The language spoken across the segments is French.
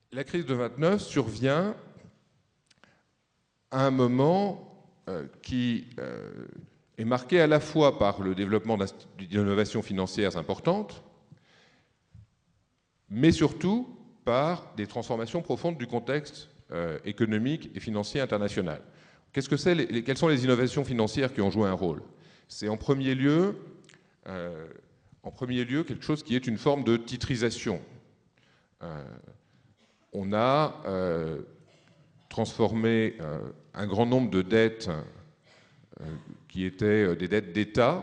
La crise de 29 survient à un moment qui est marqué à la fois par le développement d'innovations financières importantes, mais surtout par des transformations profondes du contexte économique et financier international. Quelles sont les innovations financières qui ont joué un rôle? C'est en premier lieu quelque chose qui est une forme de titrisation. On a transformé un grand nombre de dettes qui étaient des dettes d'État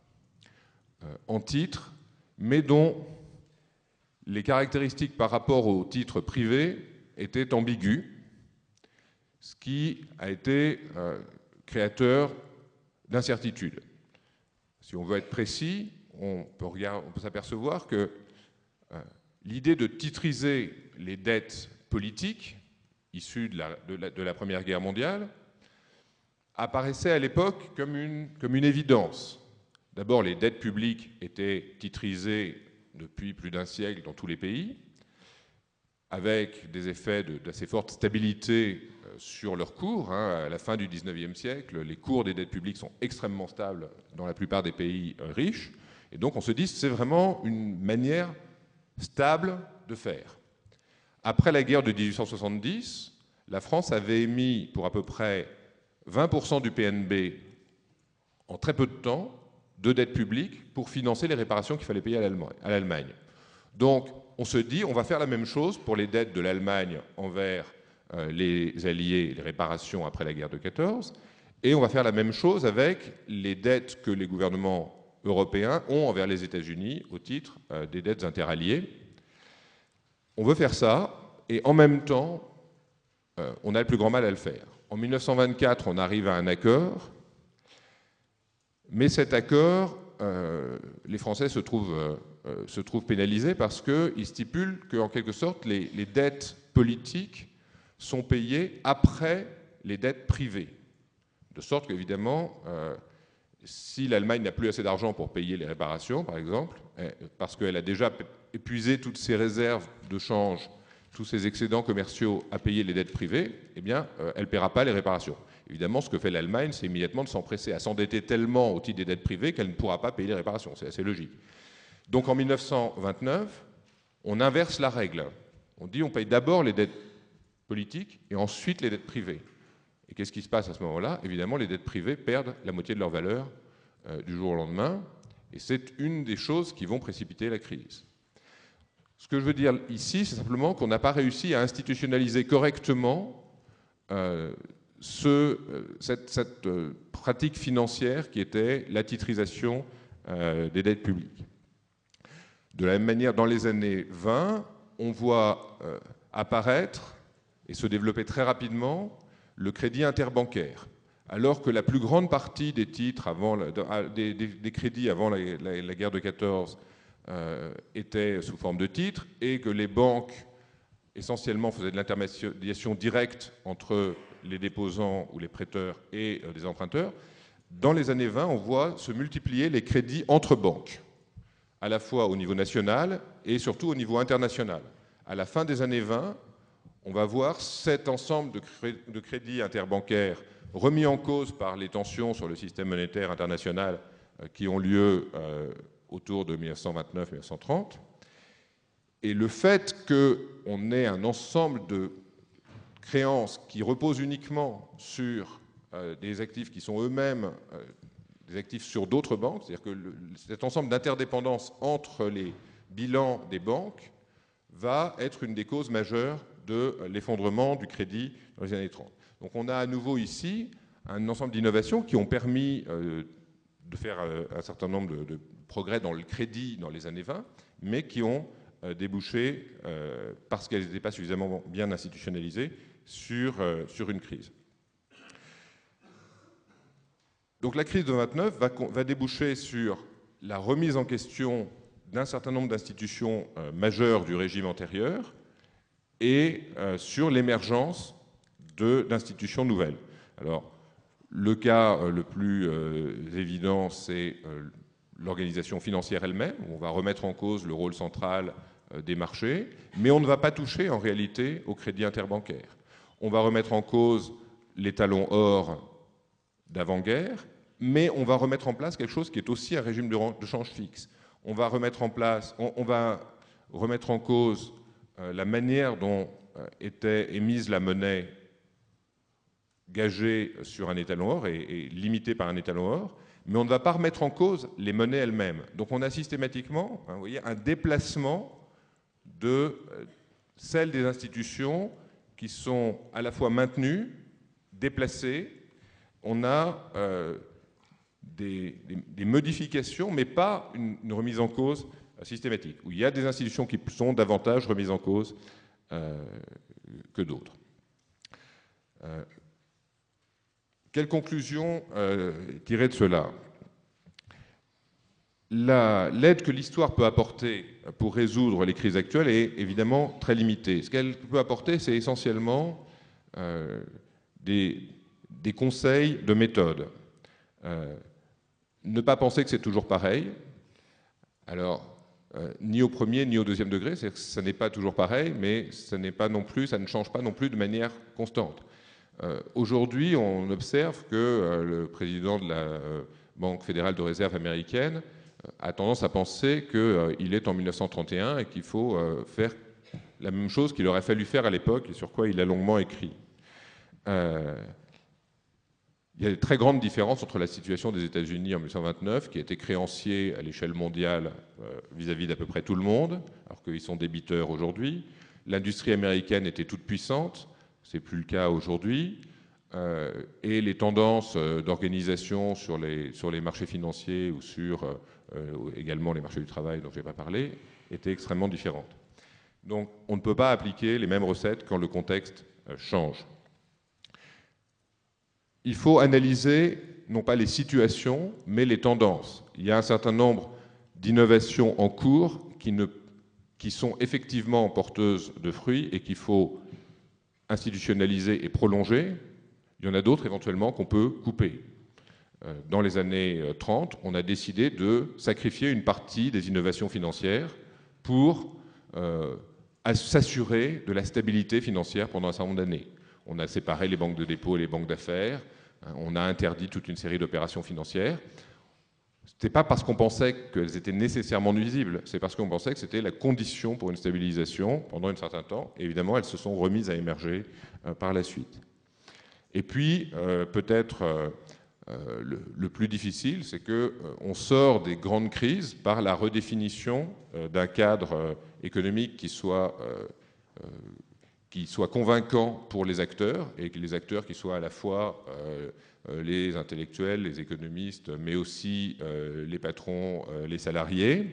en titres, mais dont les caractéristiques par rapport aux titres privés étaient ambiguës, ce qui a été créateur d'incertitudes. Si on veut être précis, on peut s'apercevoir que l'idée de titriser les dettes politiques issues de la Première Guerre mondiale apparaissait à l'époque comme une évidence. D'abord, les dettes publiques étaient titrisées depuis plus d'un siècle dans tous les pays, avec des effets d'assez forte stabilité sur leur cours. À la fin du XIXe siècle, les cours des dettes publiques sont extrêmement stables dans la plupart des pays riches. Et donc on se dit que c'est vraiment une manière stable de faire. Après la guerre de 1870, la France avait émis pour à peu près 20% du PNB en très peu de temps de dettes publiques pour financer les réparations qu'il fallait payer à l'Allemagne. Donc on se dit on va faire la même chose pour les dettes de l'Allemagne envers les Alliés, les réparations après la guerre de 14, et on va faire la même chose avec les dettes que les gouvernements européens ont envers les États-Unis au titre des dettes interalliées. On veut faire ça, et en même temps, on a le plus grand mal à le faire. En 1924, on arrive à un accord, mais cet accord, les Français se trouvent pénalisés parce qu'il stipule qu'en quelque sorte, les dettes politiques sont payées après les dettes privées. De sorte qu'évidemment, si l'Allemagne n'a plus assez d'argent pour payer les réparations, par exemple, parce qu'elle a déjà épuisé toutes ses réserves de change, tous ses excédents commerciaux à payer les dettes privées, eh bien, elle ne paiera pas les réparations. Évidemment, ce que fait l'Allemagne, c'est immédiatement de s'empresser à s'endetter tellement au titre des dettes privées qu'elle ne pourra pas payer les réparations. C'est assez logique. Donc en 1929, on inverse la règle. On dit on paye d'abord les dettes politiques et ensuite les dettes privées. Et qu'est-ce qui se passe à ce moment-là? Évidemment, les dettes privées perdent la moitié de leur valeur du jour au lendemain, et c'est une des choses qui vont précipiter la crise. Ce que je veux dire ici, c'est simplement qu'on n'a pas réussi à institutionnaliser correctement cette pratique financière qui était la titrisation des dettes publiques. De la même manière, dans les années 20, on voit apparaître et se développer très rapidement le crédit interbancaire, alors que la plus grande partie des titres des crédits avant la guerre de 14 étaient sous forme de titres, et que les banques essentiellement faisaient de l'intermédiation directe entre les déposants ou les prêteurs et les emprunteurs. Dans les années 20, on voit se multiplier les crédits entre banques, à la fois au niveau national et surtout au niveau international. À la fin des années 20, on va voir cet ensemble de crédits interbancaires remis en cause par les tensions sur le système monétaire international qui ont lieu autour de 1929-1930. Et le fait qu'on ait un ensemble de créances qui reposent uniquement sur des actifs qui sont eux-mêmes des actifs sur d'autres banques, c'est-à-dire que cet ensemble d'interdépendance entre les bilans des banques va être une des causes majeures de l'effondrement du crédit dans les années 30. Donc on a à nouveau ici un ensemble d'innovations qui ont permis de faire un certain nombre de progrès dans le crédit dans les années 20, mais qui ont débouché, parce qu'elles n'étaient pas suffisamment bien institutionnalisées, sur une crise. Donc la crise de 29 va déboucher sur la remise en question d'un certain nombre d'institutions majeures du régime antérieur, et sur l'émergence d'institutions nouvelles. Alors, le cas le plus évident, c'est l'organisation financière elle-même, où on va remettre en cause le rôle central des marchés, mais on ne va pas toucher en réalité au crédit interbancaire. On va remettre en cause les talons or d'avant-guerre, mais on va remettre en place quelque chose qui est aussi un régime de change fixe. On va remettre en cause la manière dont était émise la monnaie gagée sur un étalon or et limitée par un étalon or, mais on ne va pas remettre en cause les monnaies elles-mêmes. Donc on a systématiquement, vous voyez, un déplacement de celles des institutions qui sont à la fois maintenues, déplacées. On a des modifications, mais pas une remise en cause systématique, où il y a des institutions qui sont davantage remises en cause que d'autres. Quelle conclusion tirer de cela? L'aide que l'histoire peut apporter pour résoudre les crises actuelles est évidemment très limitée. Ce qu'elle peut apporter, c'est essentiellement des conseils de méthode. Ne pas penser que c'est toujours pareil. Alors, ni au premier ni au deuxième degré, c'est-à-dire que ça n'est pas toujours pareil, mais ça ne change pas non plus de manière constante. Aujourd'hui, on observe que le président de la Banque fédérale de réserve américaine a tendance à penser qu'il est en 1931 et qu'il faut faire la même chose qu'il aurait fallu faire à l'époque et sur quoi il a longuement écrit. Il y a de très grandes différences entre la situation des États-Unis en 1929, qui était créancier à l'échelle mondiale vis-à-vis d'à peu près tout le monde, alors qu'ils sont débiteurs aujourd'hui. L'industrie américaine était toute puissante, ce n'est plus le cas aujourd'hui. Et les tendances d'organisation sur les marchés financiers ou sur également les marchés du travail dont je n'ai pas parlé étaient extrêmement différentes. Donc on ne peut pas appliquer les mêmes recettes quand le contexte change. Il faut analyser non pas les situations, mais les tendances. Il y a un certain nombre d'innovations en cours qui sont effectivement porteuses de fruits et qu'il faut institutionnaliser et prolonger. Il y en a d'autres éventuellement qu'on peut couper. Dans les années 30, on a décidé de sacrifier une partie des innovations financières pour s'assurer de la stabilité financière pendant un certain nombre d'années. On a séparé les banques de dépôt et les banques d'affaires. On a interdit toute une série d'opérations financières. Ce n'était pas parce qu'on pensait qu'elles étaient nécessairement nuisibles, c'est parce qu'on pensait que c'était la condition pour une stabilisation pendant un certain temps. Et évidemment, elles se sont remises à émerger par la suite. Et puis, peut-être le plus difficile, c'est qu'on sort des grandes crises par la redéfinition d'un cadre économique qui soit convaincant pour les acteurs, et que les acteurs qui soient à la fois les intellectuels, les économistes, mais aussi les patrons, les salariés.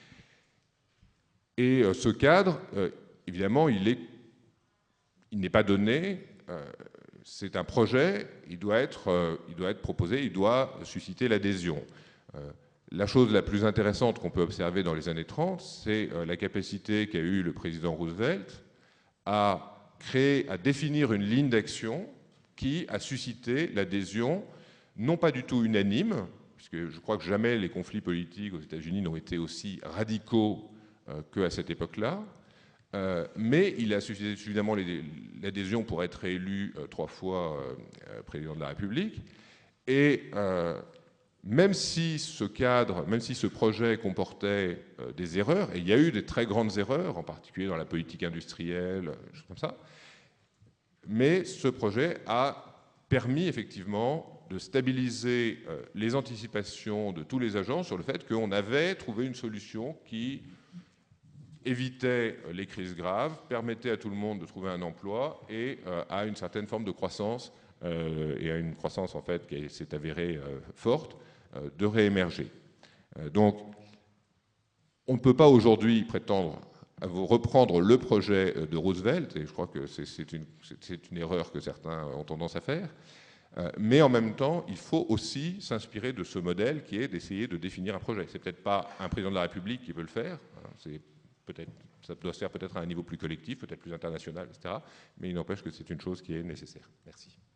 Et ce cadre, évidemment, il n'est pas donné. C'est un projet, il doit être proposé, il doit susciter l'adhésion. La chose la plus intéressante qu'on peut observer dans les années 30, c'est la capacité qu'a eue le président Roosevelt à définir une ligne d'action qui a suscité l'adhésion, non pas du tout unanime, puisque je crois que jamais les conflits politiques aux États-Unis n'ont été aussi radicaux qu'à cette époque-là, mais il a suscité suffisamment l'adhésion pour être élu 3 fois président de la République. Et même si ce projet comportait des erreurs, et il y a eu des très grandes erreurs, en particulier dans la politique industrielle, des choses comme ça, mais ce projet a permis effectivement de stabiliser les anticipations de tous les agents sur le fait qu'on avait trouvé une solution qui évitait les crises graves, permettait à tout le monde de trouver un emploi et à une certaine forme de croissance, et à une croissance en fait qui s'est avérée forte, de réémerger. Donc, on ne peut pas aujourd'hui prétendre à vous reprendre le projet de Roosevelt, et je crois que c'est une erreur que certains ont tendance à faire, mais en même temps, il faut aussi s'inspirer de ce modèle qui est d'essayer de définir un projet. C'est peut-être pas un président de la République qui peut le faire, ça doit se faire peut-être à un niveau plus collectif, peut-être plus international, etc., mais il n'empêche que c'est une chose qui est nécessaire. Merci.